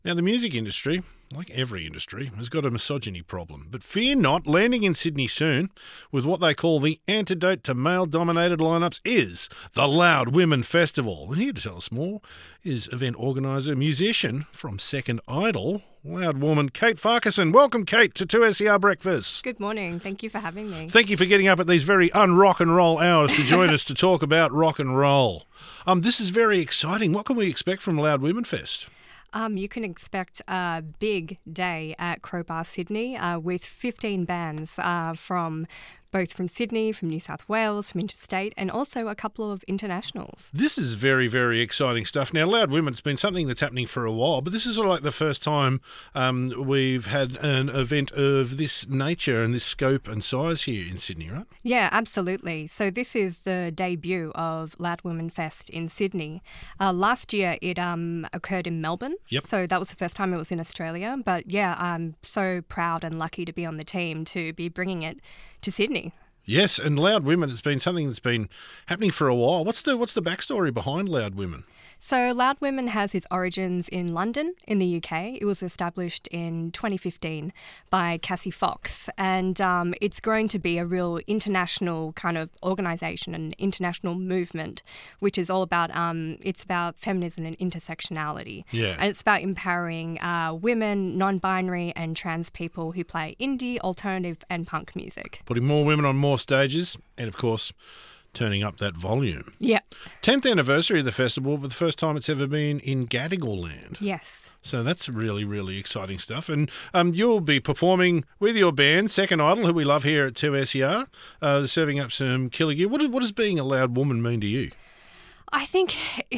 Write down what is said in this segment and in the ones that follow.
Now, the music industry, like every industry, has got a misogyny problem. But fear not, landing in Sydney soon with what they call the antidote to male-dominated lineups is the Loud Women Festival. And here to tell us more is event organiser, musician from Second Idol, Loud Woman Kate Farquharson. Welcome, Kate, to 2SER Breakfast. Good morning. Thank you for having me. Thank you for getting up at these very un-rock and roll hours to join us to talk about rock and roll. This is very exciting. What can we expect from Loud Women Fest? You can expect a big day at Crowbar Sydney with 15 bands from Sydney, from New South Wales, from interstate, and also a couple of internationals. This is very, very exciting stuff. Now, Loud Women, it's been something that's happening for a while, but this is sort of like the first time we've had an event of this nature and this scope and size here in Sydney, right? Yeah, absolutely. So this is the debut of Loud Women Fest in Sydney. Last year it occurred in Melbourne. Yep. So that was the first time it was in Australia. But yeah, I'm so proud and lucky to be on the team to be bringing it to Sydney. Yes, and Loud Women has been something that's been happening for a while. What's the backstory behind Loud Women? So Loud Women has its origins in London, in the UK. It was established in 2015 by Cassie Fox, and it's grown to be a real international kind of organisation, an international movement, which is all about it's about feminism and intersectionality. Yeah. And it's about empowering women, non-binary and trans people who play indie, alternative and punk music. Putting more women on more stages and, of course, turning up that volume. Yeah. 10th anniversary of the festival, for the first time it's ever been in Gadigal land. Yes. So that's really, really exciting stuff. And you'll be performing with your band, Second Idol, who we love here at 2SER, serving up some killer gear. What does being a loud woman mean to you? I think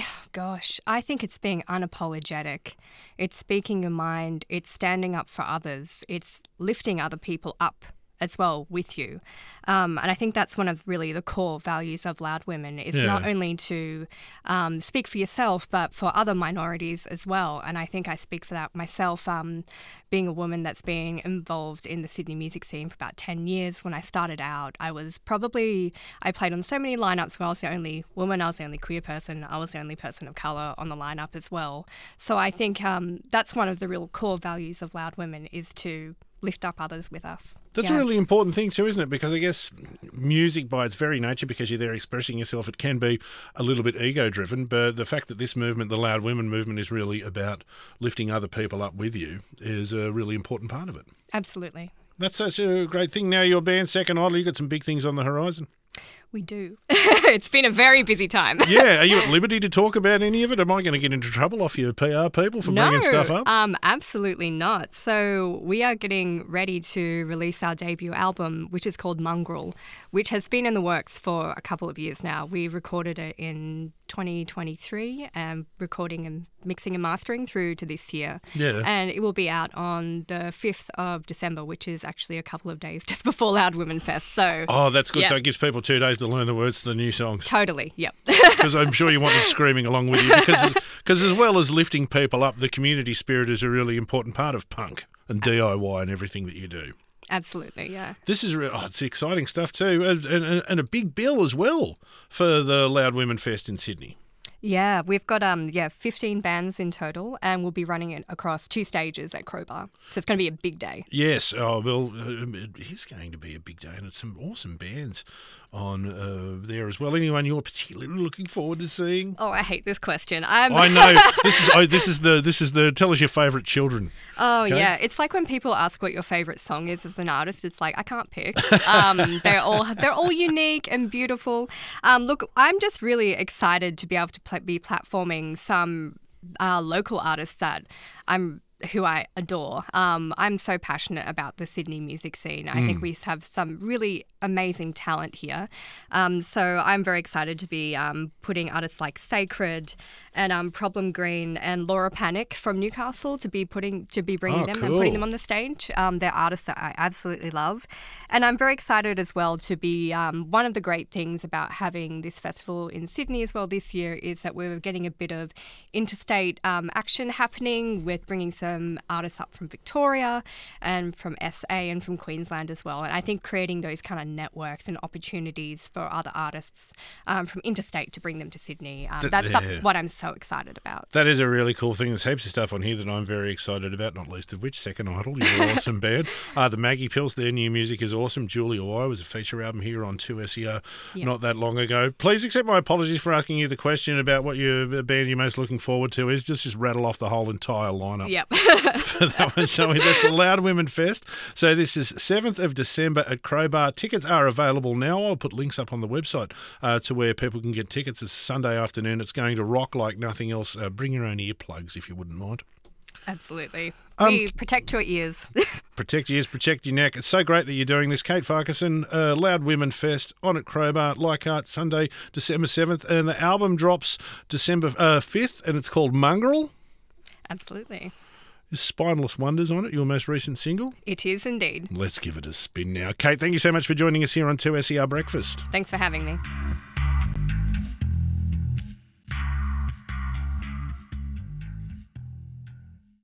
it's being unapologetic. It's speaking your mind. It's standing up for others. It's lifting other people up as well with you. And I think that's one of really the core values of Loud Women is not only to speak for yourself, but for other minorities as well. And I think I speak for that myself, being a woman that's been involved in the Sydney music scene for about 10 years. When I started out, I played on so many lineups where I was the only woman, I was the only queer person, I was the only person of colour on the lineup as well. So I think that's one of the real core values of Loud Women is to lift up others with us. That's a really important thing too, isn't it? Because I guess music by its very nature, because you're there expressing yourself, it can be a little bit ego-driven, but the fact that this movement, the Loud Women movement, is really about lifting other people up with you is a really important part of it. Absolutely. That's such a great thing. Now your band, Second Idol, you've got some big things on the horizon. We do. It's been a very busy time. Yeah. Are you at liberty to talk about any of it? Am I going to get into trouble off your PR people for bringing stuff up? Absolutely not. So we are getting ready to release our debut album, which is called Mongrel, which has been in the works for a couple of years now. We recorded it in 2023, recording and mixing and mastering through to this year. Yeah. And it will be out on the 5th of December, which is actually a couple of days just before Loud Women Fest. So, that's good. Yeah. So it gives people 2 days to learn the words to the new songs. Totally, yep. Because I'm sure you want them screaming along with you. Because as well as lifting people up, the community spirit is a really important part of punk and DIY and everything that you do. Absolutely, yeah. This is it's exciting stuff too, and a big bill as well for the Loud Women Fest in Sydney. Yeah, we've got 15 bands in total, and we'll be running it across 2 stages at Crowbar. So it's going to be a big day. Yes, it is going to be a big day, and it's some awesome bands on there as well. Anyone you're particularly looking forward to seeing? Oh, I hate this question. I know this is the tell us your favourite children. Oh, okay? Yeah, it's like when people ask what your favourite song is as an artist. It's like I can't pick. They're all unique and beautiful. Look, I'm just really excited to be able to be platforming some local artists who I adore. I'm so passionate about the Sydney music scene. I think we have some really amazing talent here. So I'm very excited to be putting artists like Sacred and Problem Green and Laura Panic from Newcastle to be bringing them and putting them on the stage. They're artists that I absolutely love. And I'm very excited as well to be one of the great things about having this festival in Sydney as well this year is that we're getting a bit of interstate action happening with bringing some artists up from Victoria and from SA and from Queensland as well. And I think creating those kind of networks and opportunities for other artists from interstate to bring them to Sydney, what I'm so excited about. That is a really cool thing. There's heaps of stuff on here that I'm very excited about, not least of which Second Idol, you're an awesome band. The Maggie Pills, their new music is awesome. Julia Y was a feature album here on 2SER not that long ago. Please accept my apologies for asking you the question about what band you're most looking forward to is. Just rattle off the whole entire lineup. Yep. For that one, shall we? That's the Loud Women Fest. So this is 7th of December at Crowbar. Tickets are available now. I'll put links up on the website to where people can get tickets. It's Sunday afternoon. It's going to rock like nothing else. Bring your own earplugs if you wouldn't mind. Absolutely. Protect your ears. Protect your ears, protect your neck. It's so great that you're doing this. Kate Farquharson, Loud Women Fest on at Crowbar, Leichhardt, Sunday, December 7th. And the album drops December 5th, and it's called Mongrel. Absolutely. Is Spineless Wonders on it, your most recent single? It is indeed. Let's give it a spin now. Kate, thank you so much for joining us here on 2SER Breakfast. Thanks for having me.